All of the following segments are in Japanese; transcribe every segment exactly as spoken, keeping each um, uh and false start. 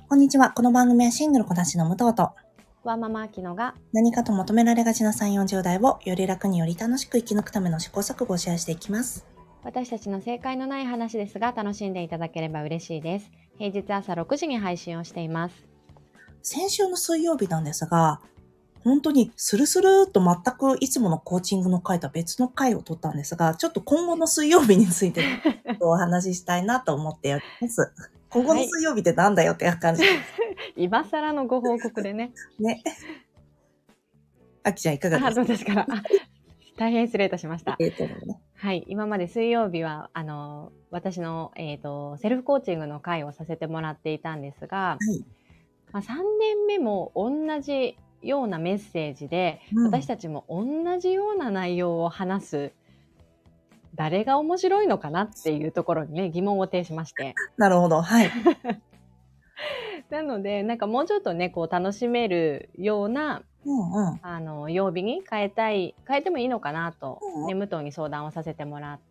こんにちは。この番組はシングルこなしの武藤とワーママアキノが何かと求められがちなさんじゅう、よんじゅう代をより楽により楽しく生き抜くための試行錯誤をシェアしていきます。 私たちの正解のない話ですが楽しんでいただければ嬉しいです。平日朝ろくじに配信をしています。 先週の水曜日なんですが、本当にスルスルーっと全くいつものコーチングの回とは別の回を取ったんですが、ちょっと今後の水曜日についてお話ししたいなと思っております。今後の水曜日ってなんだよって感じ、はい、 今更のご報告でね。 ね。あきちゃんいかがですか？ あ、どうですか？大変失礼いたしました。 えーとね、 はい、今まで水曜日はあの私の、えーと、セルフコーチングの会をさせてもらっていたんですが、 はい、 まあ、さんねんめも同じようなメッセージで、うん、私たちも同じような内容を話す。誰が面白いのかなっていうところにね、疑問を呈しまして。 なるほど、はい。 なので、なんかもうちょっとね、こう楽しめるような、 うんうん、 あの、曜日に変えたい、変えてもいいのかなと、うん、ね、武藤に相談をさせてもらって、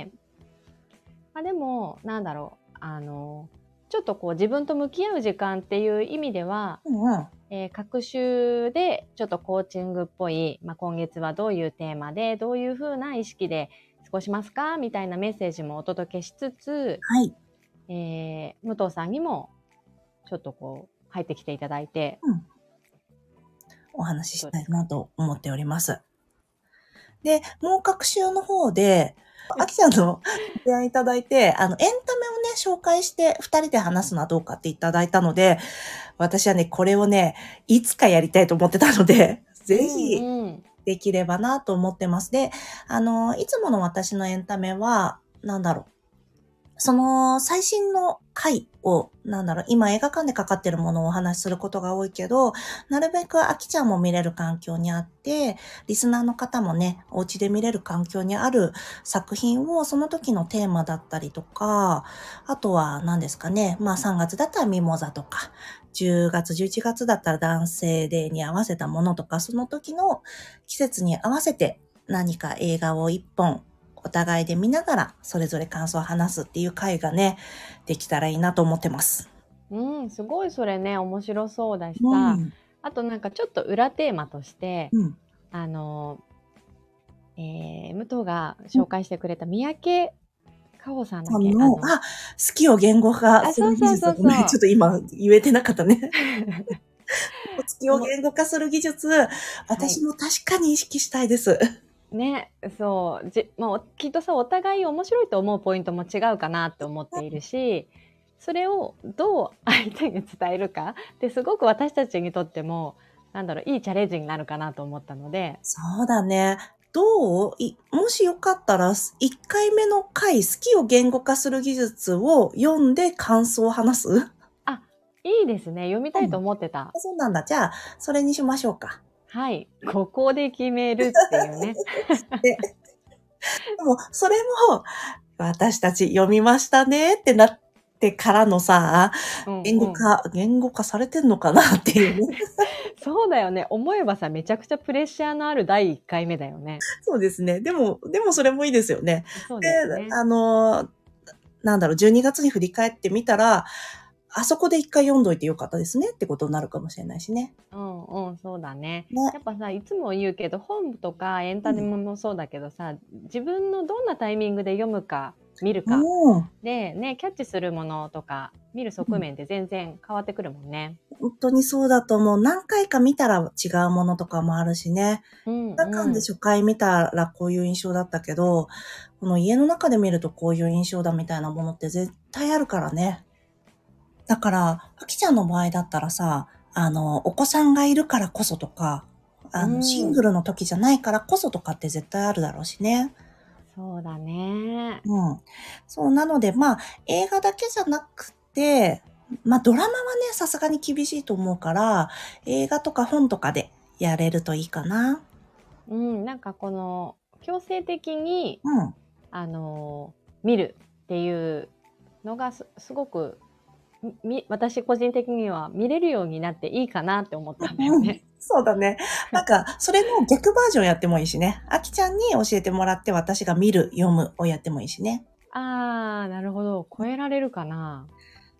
まあでも、なんだろう、あの、ちょっとこう自分と向き合う時間っていう意味では、うんうん、えー、各週でちょっとコーチングっぽい、まあ、今月はどういうテーマで、どういう風な意識で過ごしますかみたいなメッセージもお届けしつつ、 はい、 えー、武藤さんにもちょっとこう入ってきていただいて、 うん、お話ししたいなと思っております。で、もう各週の方で、あきちゃんの提案いただいて、あの、エンタメをね、紹介して二人で話すのはどうかっていただいたので、私はね、これをね、いつかやりたいと思ってたので、ぜひできればなと思ってます。で、あの、いつもの私のエンタメは、なんだろう。その最新の回を、なんだろう、今映画館でかかってるものをお話しすることが多いけど、なるべくあきちゃんも見れる環境にあって、リスナーの方もね、お家で見れる環境にある作品をその時のテーマだったりとか、あとは何ですかね、まあさんがつだったらミモザとか、じゅうがつ、じゅういちがつだったら男性デーに合わせたものとか、その時の季節に合わせて何か映画を一本、お互いで見ながらそれぞれ感想を話すっていう回がね、できたらいいなと思ってます。 うん、すごいそれね、面白そうだしさ、うん、あとなんかちょっと裏テーマとして、うん、あの、えー、武藤が紹介してくれた三宅かほさんだっけ、 あの、あ、好きを言語化する技術。ごめん、ちょっと今言えてなかったね。好きを言語化する技術、私も確かに意識したいです。はいね、そうじ、まあ、きっとさお互い面白いと思うポイントも違うかなって思っているし、それをどう相手に伝えるかってすごく私たちにとってもなんだろういいチャレンジになるかなと思ったので。 そうだね。どういもしよかったらいっかいめの回好きを言語化する技術を読んで感想を話す？ あ、いいですね。読みたいと思ってた。 うん、そうなんだ。じゃあそれにしましょうか。 はい。ここで決めるっていうね。 で, でも、それも、私たち読みましたねってなってからのさ、うんうん、言語化、言語化されてんのかなっていうね。 そうだよね。思えばさ、めちゃくちゃプレッシャーのあるだいいっかいめだよね。 そうですね。でも、でもそれもいいですよね。 そうですね。 で、あの、なんだろう、じゅうにがつに振り返ってみたら、あそこで一回読んどいてよかったですねってことになるかもしれないしね。 うんうん、そうだね。ね、やっぱさ、いつも言うけど、本とかエンタメもそうだけどさ、うん、自分のどんなタイミングで読むか、見るか、うん、で、ね、キャッチするものとか、見る側面で全然変わってくるもんね。 本当にそうだと思う。何回か見たら違うものとかもあるしね。うんうん、だからで初回見たらこういう印象だったけど、この家の中で見るとこういう印象だみたいなものって絶対あるからね。だから、あきちゃんの場合だったらさ、あの、お子さんがいるからこそとか、あの、シングルの時じゃないからこそとかって絶対あるだろうしね。 そうだね。 うん。そう、なので、まあ、映画だけじゃなくて、まあ、ドラマはね、さすがに厳しいと思うから、映画とか本とかでやれるといいかな。 うん、なんかこの、強制的に、 うん、 あの、見るっていうのがす、すごく、私個人的には見れるようになっていいかなって思ったんだよね。 うん、そうだね。なんか、それの逆バージョンやってもいいしね。あきちゃんに教えてもらって私が見る、読むをやってもいいしね。 あー、なるほど。超えられるかな。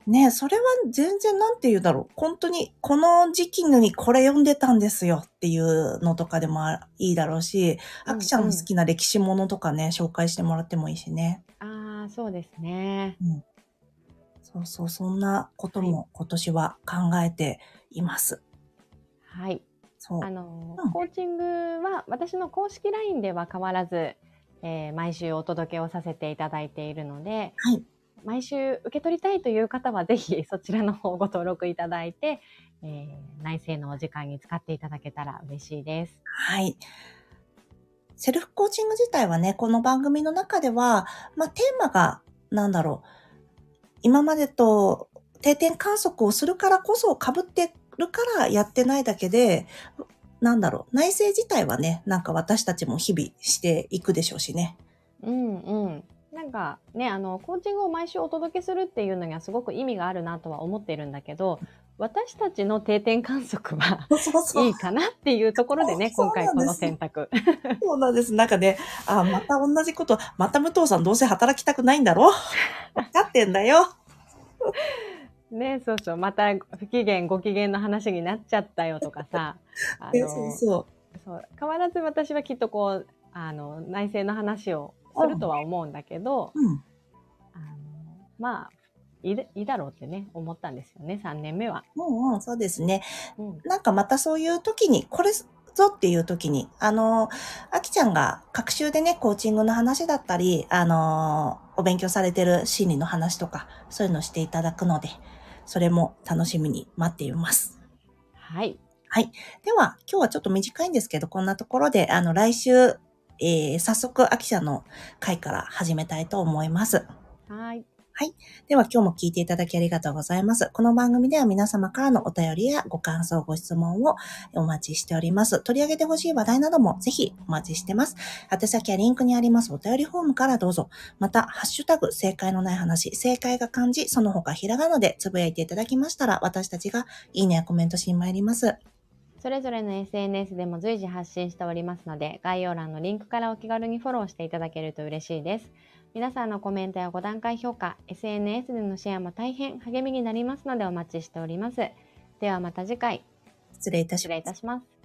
ね、それは全然なんて言うだろう。本当に、この時期にこれ読んでたんですよっていうのとかでもいいだろうし、あきちゃんの好きな歴史ものとかね、紹介してもらってもいいしね。 ああ、そうですね。 うん。そうそう、そんなことも今年は考えています。 はい。 そう。 あの、 うん、 コーチングは私の公式 ライン では変わらず、えー毎週お届けをさせていただいているので、 はい。 毎週受け取りたいという方はぜひそちらの方をご登録いただいて、えー内政のお時間に使っていただけたら嬉しいです。 はい。セルフコーチング自体はね、この番組の中では、まあ、テーマが、なんだろう、今までと定点観測をするからこそ被ってるからやってないだけで、なんだろう、内政自体はね、なんか私たちも日々していくでしょうしね。 うんうん。なんかね、あの、コーチングを毎週お届けするっていうのにはすごく意味があるなとは思っているんだけど、私たちの定点観測はそうそうそう。 いいかなっていうところでね、 そう今回この選択。 そうなんです。なんかね、あ、また同じこと、また武藤さんどうせ働きたくないんだろ分かってんだよ。 ね、そうそう、また不機嫌、ご機嫌の話になっちゃったよとかさ、あの、 そうそう。 そう、変わらず私はきっとこう、あの、内政の話をするとは思うんだけど、 うん。 あのまあ、いいいいだろうってね、思ったんですよね、さんねんめは。 うんうん、そうですね。 うん。 なんかまたそういう時に、これぞっていう時に、あの、あきちゃんが各週でね、コーチングの話だったり、あの、お勉強されてる心理の話とか、そういうのをしていただくので、それも楽しみに待っています。 はい。 はい。では、今日はちょっと短いんですけど、こんなところで、あの、来週、えー、早速、あきちゃんの回から始めたいと思います。 はい。 はい。では今日も聞いていただきありがとうございます。この番組では皆様からのお便りやご感想、ご質問をお待ちしております。取り上げてほしい話題などもぜひお待ちしてます。宛先はリンクにありますお便りフォームからどうぞ。また、ハッシュタグ、正解のない話、正解が漢字、その他ひらがなでつぶやいていただきましたら、私たちがいいねやコメントしに参ります。 それぞれの エスエヌエス でも随時発信しておりますので、概要欄のリンクからお気軽にフォローしていただけると嬉しいです。皆さんのコメントやご段階評価、エスエヌエス でのシェアも大変励みになりますのでお待ちしております。ではまた次回、 失礼いたします。 失礼いたします。